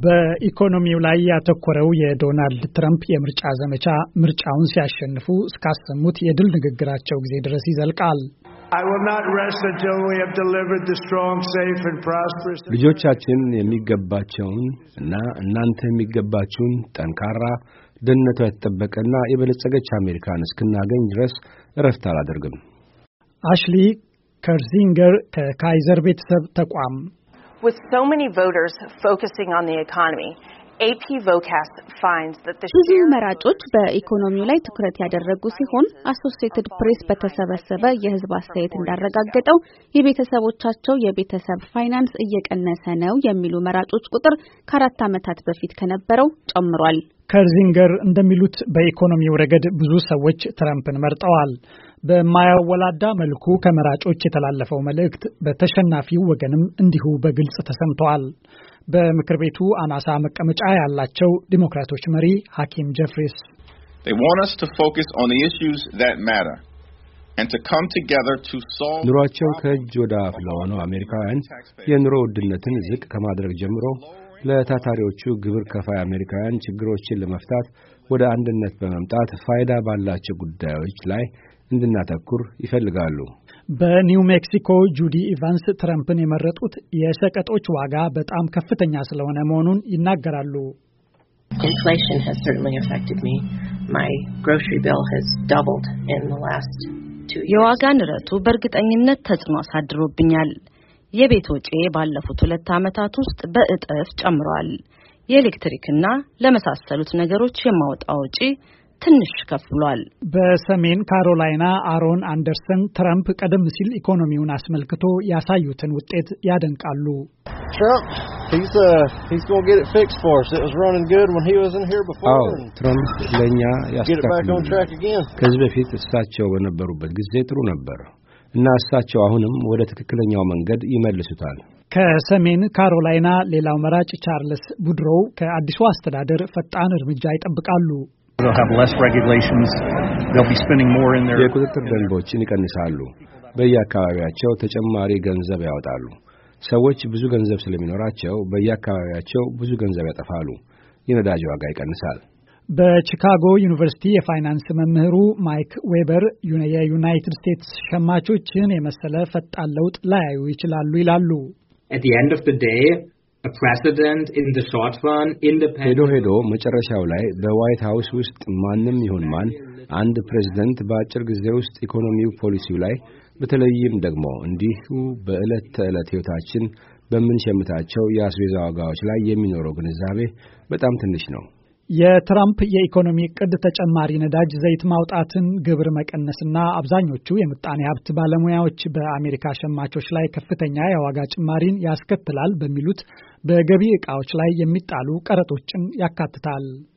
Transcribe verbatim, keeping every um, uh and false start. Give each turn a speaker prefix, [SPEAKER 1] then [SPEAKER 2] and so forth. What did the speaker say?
[SPEAKER 1] በኢኮኖሚው ላይ ያተኮረው የዶናልድ ትራምፕ የምርጫ ዘመቻ ምርጫውን ሲያሸንፉ እስካሰሙት የድል ንግግራቸው ጊዜ ድረስ ይዘልቃል።
[SPEAKER 2] ልጆቻችን የሚገባቸውን እና እናንተ የሚገባችሁን ጠንካራ ደህንነቷ የተጠበቀና የበለጸገች አሜሪካን እስክናገኝ ድረስ እረፍት አላደርግም።
[SPEAKER 1] አሽሊ ከርዚንገር ከካይዘር ቤተሰብ ተቋም
[SPEAKER 3] With so many voters focusing on the economy, A P Vocast finds that the
[SPEAKER 4] ብዙ መራጮች በኢኮኖሚው ላይ ትኩረት ያደረጉ ሲሆን አሶሲኤትድ ፕሬስ በተሰበሰበ የህዝብ አስተያየት እንዳረጋገጠው የቤተሰቦቻቸው የቤተሰብ ፋይናንስ እየቀነሰ ነው የሚሉ መራጮች ቁጥር ከአራት ዓመታት በፊት ከነበረው ጨምሯል።
[SPEAKER 1] ከርዚንገር እንደሚሉት በኢኮኖሚው ረገድ ብዙ ሰዎች ትራምፕን መርጠዋል። በማያወላዳ መልኩ ከመራጮች የተላለፈው መልእክት በተሸናፊው ወገንም እንዲሁ በግልጽ ተሰምቷል። በምክር ቤቱ አናሳ መቀመጫ ያላቸው ዲሞክራቶች መሪ ሐኪም ጀፍሪስ
[SPEAKER 5] They want us to focus on the issues that matter and to come together to solve
[SPEAKER 2] ኑሯቸው ከእጅ ወደ አፍ ለሆነው አሜሪካውያን የኑሮ ውድነትን ዝቅ ከማድረግ ጀምሮ ለታታሪዎቹ ግብር ከፋይ አሜሪካውያን ችግሮችን ለመፍታት ወደ አንድነት በመምጣት ፋይዳ ባላቸው ጉዳዮች ላይ እንድናተኩር ይፈልጋሉ።
[SPEAKER 1] በኒው ሜክሲኮ ጁዲ ኢቫንስ ትራምፕን የመረጡት የሸቀጦች ዋጋ በጣም ከፍተኛ ስለሆነ መሆኑን ይናገራሉ።
[SPEAKER 6] Inflation has certainly affected me. My grocery bill has doubled in the last two years.
[SPEAKER 7] የዋጋ ንረቱ በእርግጠኝነት ተጽዕኖ አሳድሮብኛል። የቤት ወጪ ባለፉት ሁለት ዓመታት ውስጥ በእጥፍ ጨምሯል። የኤሌክትሪክና ለመሳሰሉት ነገሮች የማወጣው ወጪ ትንሽ ከፍሏል።
[SPEAKER 1] በሰሜን ካሮላይና አሮን አንደርሰን ትራምፕ ቀደም ሲል ኢኮኖሚውን አስመልክቶ ያሳዩትን ውጤት ያደንቃሉ።
[SPEAKER 8] Trump, he's uh he's going to get it fixed for us. It was running good when he was in here before.
[SPEAKER 2] አዎ ትራምፕ ለኛ
[SPEAKER 8] ያስተካክላል።
[SPEAKER 2] ከዚህ በፊት እሳቸው በነበሩበት ጊዜ ጥሩ ነበር እና እሳቸው አሁንም ወደ ትክክለኛው መንገድ ይመልሱታል።
[SPEAKER 1] ከሰሜን ካሮላይና ሌላው መራጭ ቻርልስ ቡድሮው ከአዲሱ አስተዳደር ፈጣን እርምጃ ይጠብቃሉ።
[SPEAKER 9] They'll have less regulations. They'll be spending more in their
[SPEAKER 2] የቁጥጥር ደንቦችን ይቀንሳሉ። በየአካባቢያቸው ተጨማሪ ገንዘብ ያወጣሉ። ሰዎች ብዙ ገንዘብ ስለሚኖራቸው በየአካባቢያቸው ብዙ ገንዘብ ያጠፋሉ። የነዳጅ ዋጋ ይቀንሳል።
[SPEAKER 1] በቺካጎ ዩኒቨርሲቲ የፋይናንስ መምህሩ ማይክ ዌበር የዩናይትድ ስቴትስ ሸማቾችን የመሰለ ፈጣን ለውጥ ላያዩ ይችላሉ ይላሉ።
[SPEAKER 10] At the end of the day, a president in the short run independent
[SPEAKER 2] ሄዶ ሄዶ መጨረሻው ላይ በዋይት ሃውስ ውስጥ ማንም ይሁን ማን አንድ ፕሬዝዳንት በአጭር ጊዜ ውስጥ ኢኮኖሚው ፖሊሲው ላይ በተለይም ደግሞ እንዲሁ በእለት ተዕለት ህይወታችን በምንሸምታቸው የአስቤዛ ዋጋዎች ላይ የሚኖረው ግንዛቤ በጣም ትንሽ ነው።
[SPEAKER 1] የትራምፕ የኢኮኖሚ ዕቅድ ተጨማሪ ነዳጅ ዘይት ማውጣትን፣ ግብር መቀነስና አብዛኞቹ የምጣኔ ሀብት ባለሙያዎች በአሜሪካ ሸማቾች ላይ ከፍተኛ የዋጋ ጭማሪን ያስከትላል በሚሉት በገቢ ዕቃዎች ላይ የሚጣሉ ቀረጦችን ያካትታል።